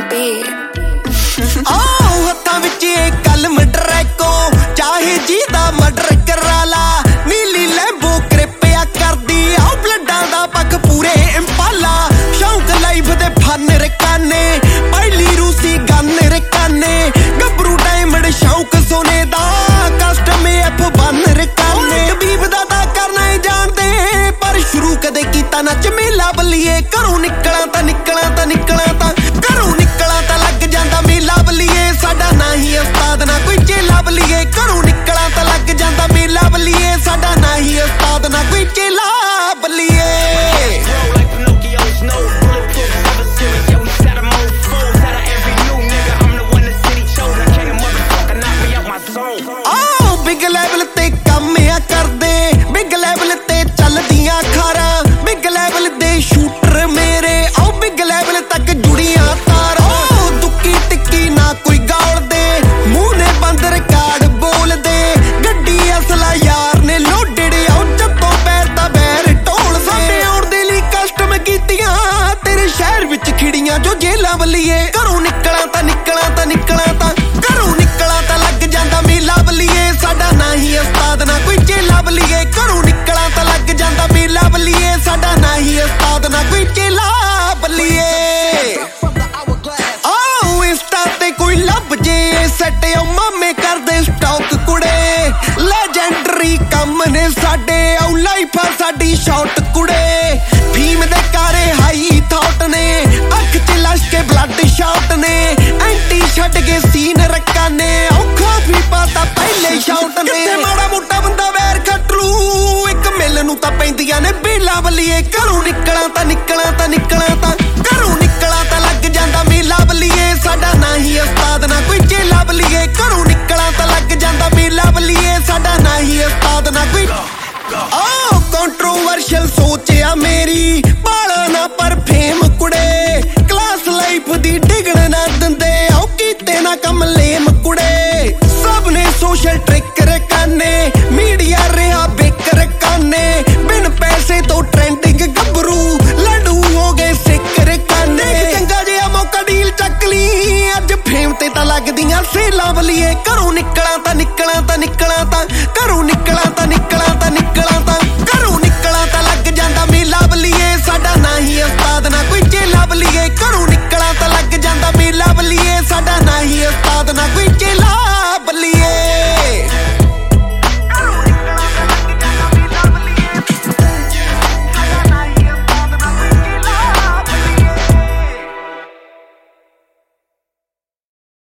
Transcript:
the beat. ਹੱਥਾਂ ਵਿੱਚ ਇਹ ਕਲਮ ਡਰੈਕੋ ਚਾਹੇ ਜਿਹਦਾ ਮਰਡਰ ਕਰਾ ਲਾ ਨੀਲੀ ਲੈਂਬੋ ਕ੍ਰਿਪਿਆ ਕਰਦੀ ਆਓ ਬਲੱਡਾਂ ਦਾ ਪੱਖ ਪੂਰੇ ਇੰਪਾਲਾ ਸ਼ੌਂਕ ਲਾਈਫ ਦੇ ਫਨ ਰਕਾਨੇ ਪਹਿਲੀ ਰੂਸੀ ਗਨ ਰਕਾਨੇ ਗੱਭਰੂ ਡਾਇਮੰਡ ਸ਼ੌਂਕ ਸੋਨੇ ਦਾ ਕਸਟਮ F1 ਰਕਾਨੇ ਕਬੀਬ ਦਾ ਤਾਂ ਕਰਨਾ ਹੀ ਜਾਣਦੇ ਪਰ ਸ਼ੁਰੂ ਕਦੇ ਕੀਤਾ ਨਾ ਝਮੇਲਾ ਬੱਲੀਏ ਘਰੋਂ ਨਿਕਲਾਂ ਤਾਂ ਘਰੋਂ ਨਿਕਲਾਂ ਤਾਂ ਲੱਗ ਜਾਂਦਾ ਮੇਲਾ ਬੱਲੀਏ ਸਾਡਾ ਨਾ ਹੀ ਉਸਤਾਦ ਨਾ ਕੋਈ ਚੇਲਾ ਬੱਲੀਏ ਘਰੋਂ ਨਿਕਲਾਂ ਤਾਂ ਲੱਗ ਜਾਂਦਾ ਮੇਲਾ ਬੱਲੀਏ ਸਾਡਾ ਨਾ ਹੀ ਉਸਤਾਦ ਨਾ ਕੋਈ ਚੇਲਾ ਬੱਲੀਏ ਬਿਗ ਲੈਵਲ ਤੇ ਕੰਮ ਆ ਕਰਦੇ ਬਿਗ ਲੈਵਲ ਤੇ ਚੱਲਦੀਆਂ ਖਾਰਾਂ ਬਿਗ ਲੈਵਲ ਦੇ ਸ਼ੂਟਰ ਮੇਰੇ ਆਓ ਬਿਗ ਲੈਵਲ ਤੱਕ ਜੁੜੀਆਂ ਤਾਰਾਂ ਦੁੱਕੀ ਟਿੱਕੀ ਨਾ ਕੋਈ ਗਾਲਦੇ ਮੂੰਹ ਨੇ ਬੰਦ ਰਿਕਾਰਡ ਬੋਲਦੇ ਗੱਡੀ ਅਸਲਾ ਯਾਰ ਨੇ ਲੋਡਡ ਆਓ ਜੱਤੋਂ ਪੈਰ ਤਾਂ ਬੈਰ ਢੋਲ ਸਾਡੇ ਆਉਣ ਦੇ ਲਈ ਕਸਟਮ ਕੀਤੀਆਂ ਤੇਰੇ ਸ਼ਹਿਰ ਵਿੱਚ ਖਿੜੀਆਂ ਜੋ ਜੇਲਾਂ ਬੱਲੀਏ ਘਰੋਂ ਨਿਕਲਾਂ ਤਾਂ ਘਰੋਂ ਨਿਕਲਾਂ ਤਾਂ ਲੱਗ ਜਾਂਦਾ ਮੇਲਾ ਬੱਲੀਏ ਸਾਡਾ ਨਾ ਹੀ ਉਸਤਾਦ ਨਾ ਕੋਈ ਚੇਲਾ ਬੱਲੀਏ ਘਰੋਂ ਨਿਕਲਾਂ ਤਾਂ ਲੱਗ ਜਾਂਦਾ ਮੇਲਾ ਬੱਲੀਏ ਸਾਡਾ ਨਾ ਹੀ ਉਸਤਾਦ ਨਾ ਕੋਈ ਚੇਲਾ ਬੱਲੀਏ ਇੰਸਟਾ ਤੇ ਕੋਈ ਲੱਭ ਜੇ ਸੈਟ ਆ ਮਾਮੇ ਕਰਦੇ ਸਟਾਕ ਕੁੜੇ ਲੈਜੈਂਡਰੀ ਕੰਮ ਨੇ ਸਾਡੇ ਆਉ ਲਾਈਫ ਆ ਸਾਡੀ ਸ਼ਾਟ ਕੁੜੇ ਫੀਮ ਦੇ ਕਾਰੇ ਹਾਈ ਥਾਟ ਨੇ ਅੱਖ ਚ ਲਸ਼ ਕੇ ਬਲੱਡ ਸ਼ਾਟ ਨੇ ਐਂਟੀ ਛੱਡ ਕੇ ਸੀਨ ਰਕਾਨੇ ਔਖਾ ਵੀ ਪਤਾ ਪਹਿਲੇ ਸ਼ਾਟ ਨੇ ਕਿਤੇ ਮਾੜਾ ਮੋਟਾ ਬੰਦਾ ਵੈਰ ਖੱਟ ਲੂ ਇੱਕ ਮਿਲ ਨੂੰ ਤਾਂ ਪੈਂਦੀਆਂ ਨੇ ਬੇਲਾ ਬੱਲੀਏ ਘਰੋਂ ਨਿਕਲਾਂ ਤਾਂ ਘਰੋਂ ਨਿਕਲਾਂ ਤਾਂ ਲੱਗ ਜਾਂਦਾ ਮੇਲਾ ਬੱਲੀਏ ਸਾਡਾ ਨਾ ਹੀ ਉਸਤਾਦ ਨਾ ਕੋਈ ਚੇਲਾ ਬੱਲੀਏ ਘਰੋਂ ਨਿਕਲਾਂ ਤਾਂ ਲੱਗ ਜਾਂਦਾ ਮੇਲਾ ਬੱਲੀਏ ਸਾਡਾ ਨਾ ਹੀ ਉਸਤਾਦ ਨਾ ਕੋਈ ਕੰਟਰੋਵਰਸ਼ਲ ਸੋਚਿਆ ਮੇਰੀ ਬਾਲਾ ਨਾ ਪਰ ਫੇਮ ਕੁੜੇ ਕਲਾਸ ਲਾਈਫ ਦੀ ਡਿਗਣ ਨਾ ਦਿੰਦੇ ਆਓ ਕੀਤੇ ਨਾ ਕੰਮ ਲੇਮ ਕੁੜੇ ਸਭ ਨੇ ਸੋਸ਼ਲ ਟ੍ਰਿਕ